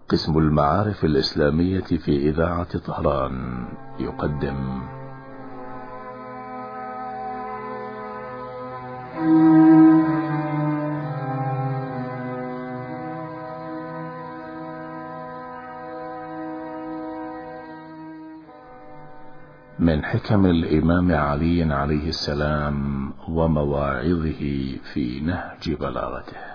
قسم المعارف الإسلامية في إذاعة طهران يقدم من حكم الإمام علي عليه السلام ومواعظه في نهج بلاغته.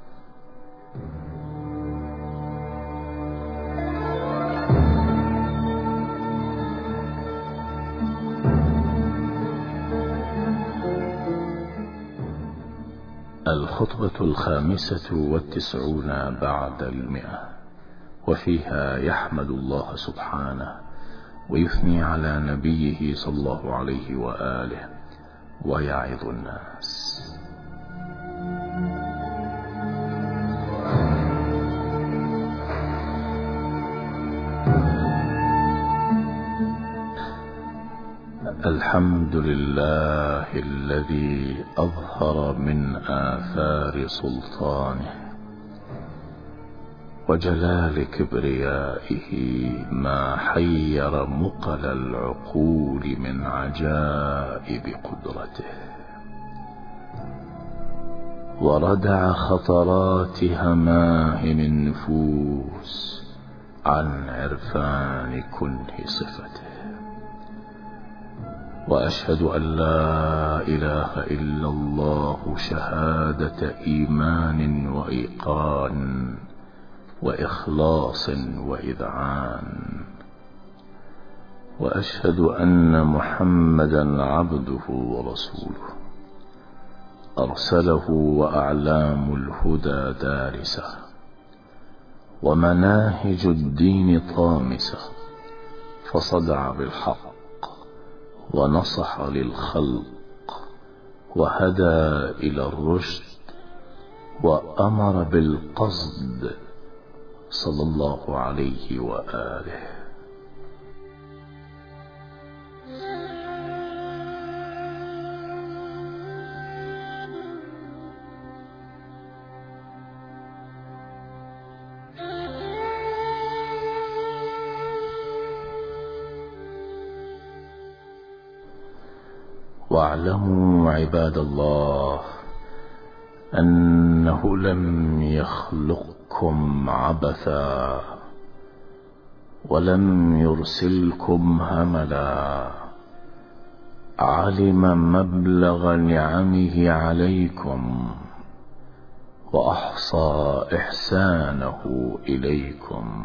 الخطبة 95 بعد 100، وفيها يحمد الله سبحانه ويثني على نبيه صلى الله عليه وآله ويعظ الناس. الحمد لله الذي أظهر من آثار سلطانه وجلال كبريائه ما حير مقل العقول من عجائب قدرته، وردع خطرات همائم النفوس عن عرفان كنه صفته. وأشهد أن لا إله إلا الله شهادة إيمان وإيقان وإخلاص وإذعان، وأشهد أن محمدا عبده ورسوله أرسله وأعلام الهدى دارسة ومناهج الدين طامسة، فصدع بالحق ونصح للخلق وهدى إلى الرشد وأمر بالقصد صلى الله عليه وآله. واعلموا عباد الله أنه لم يخلقكم عبثا ولم يرسلكم هملا، علم مبلغ نعمه عليكم وأحصى إحسانه إليكم،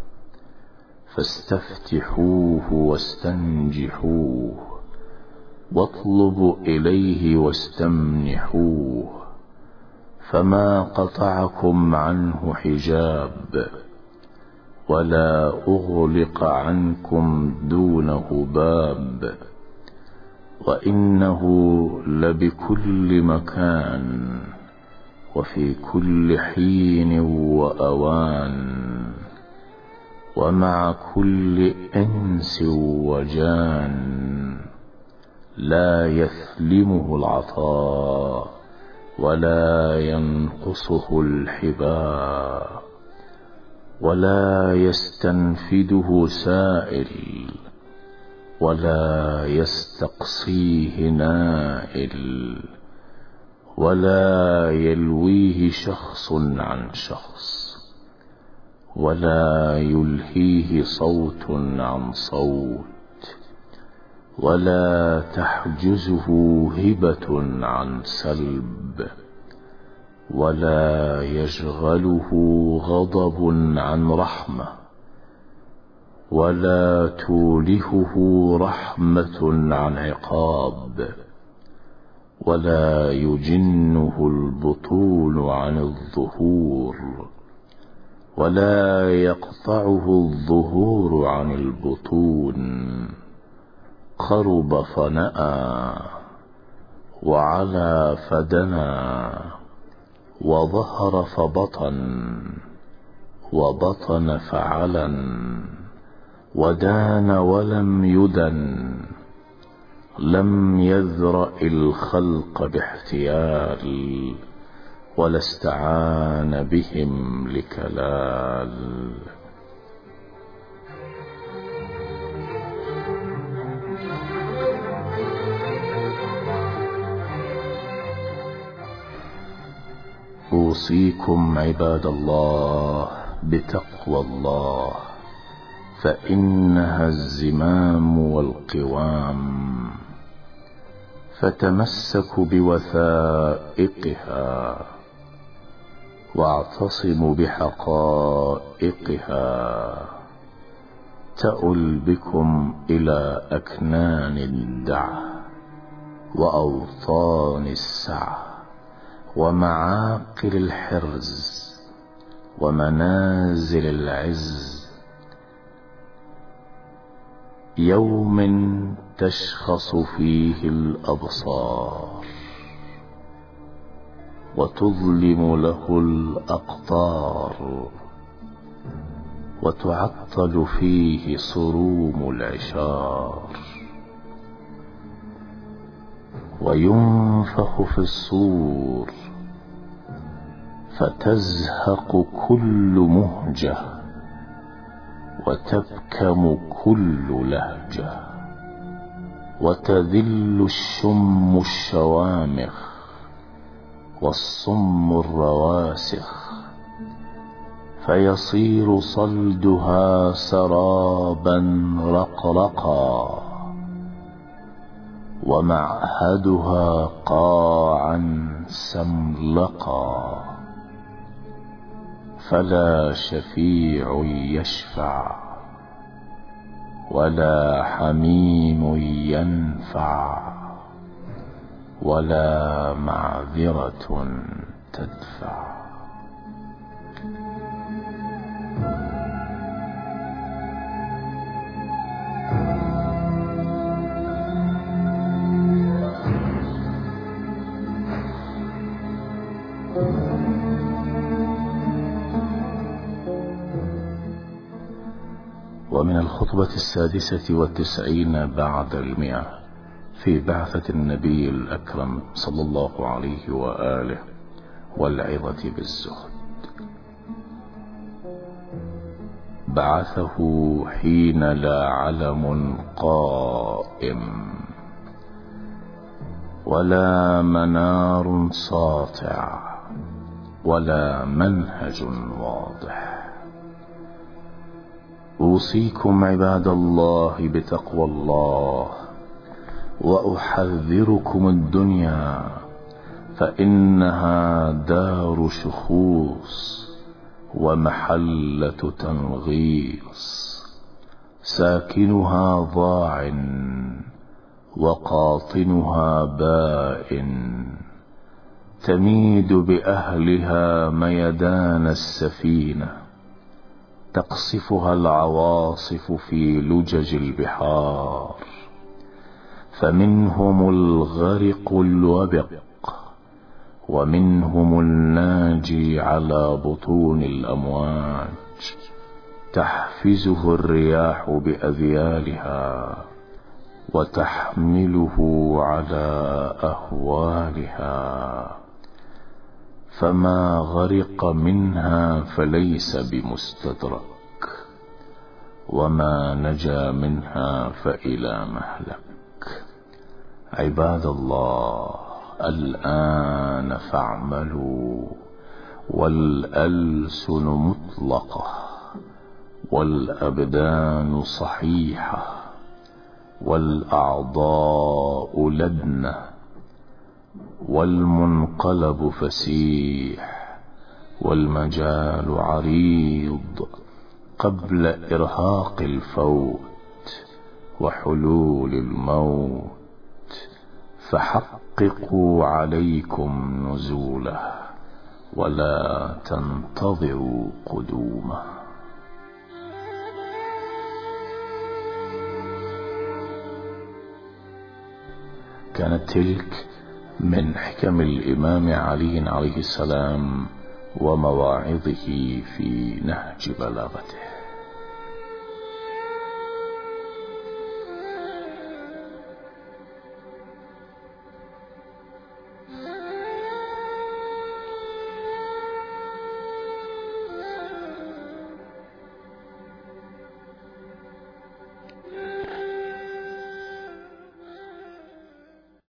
فاستفتحوه واستنجحوه واطلبوا إليه واستمنحوه، فما قطعكم عنه حجاب ولا أغلق عنكم دونه باب، وإنه لبكل مكان وفي كل حين وأوان ومع كل إنس وجان، لا يثلمه العطاء ولا ينقصه الحباء ولا يستنفده سائل ولا يستقصيه نائل ولا يلويه شخص عن شخص ولا يلهيه صوت عن صوت ولا تحجزه هبة عن سلب ولا يشغله غضب عن رحمة ولا تولهه رحمة عن عقاب ولا يجنه البطول عن الظهور ولا يقطعه الظهور عن البطون. قرب فنأى وعلى فدنا وظهر فبطن وبطن فعلن ودان ولم يدن، لم يذرأ الخلق باحتيال ولا استعان بهم لكلال. أوصيكم عباد الله بتقوى الله، فإنها الزمام والقوام، فتمسكوا بوثائقها واعتصموا بحقائقها، تؤل بكم إلى أكنان الدعة وأوطان السعة ومعاقل الحرز ومنازل العز، يوم تشخص فيه الأبصار وتظلم له الأقطار، وتعطل فيه صروم العشار، وينفخ في الصور فتزهق كل مهجة وتبكم كل لهجة، وتذل الشم الشوامخ والصم الرواسخ، فيصير صلدها سرابا رقرقا، ومعهدها قاعا سملقا، فلا شفيع يشفع ولا حميم ينفع ولا معذرة تدفع. ومن الخطبة 96 بعد 100 في بعثة النبي الأكرم صلى الله عليه وآله والعظة بالزهد. بعثه حين لا علم قائم ولا منار ساطع ولا منهج واضح. أوصيكم عباد الله بتقوى الله، وأحذركم الدنيا، فإنها دار شخوص ومحلة تنغيص، ساكنها ضاع وقاطنها بائن، تميد بأهلها ميدان السفينة، تقصفها العواصف في لجج البحار، فمنهم الغرق الوبق ومنهم الناجي على بطون الأمواج، تحفزه الرياح بأذيالها وتحمله على أهوالها، فما غرق منها فليس بمستدرك، وما نجا منها فإلى مهلك. عباد الله، الآن فاعملوا، والألسن مطلقة والأبدان صحيحة والأعضاء لبنة والمنقلب فسيح والمجال عريض قبل إرهاق الفوت وحلول الموت، فحققوا عليكم نزوله ولا تنتظروا قدومه. كانت تلك من حكم الإمام علي عليه السلام ومواعظه في نهج بلاغته.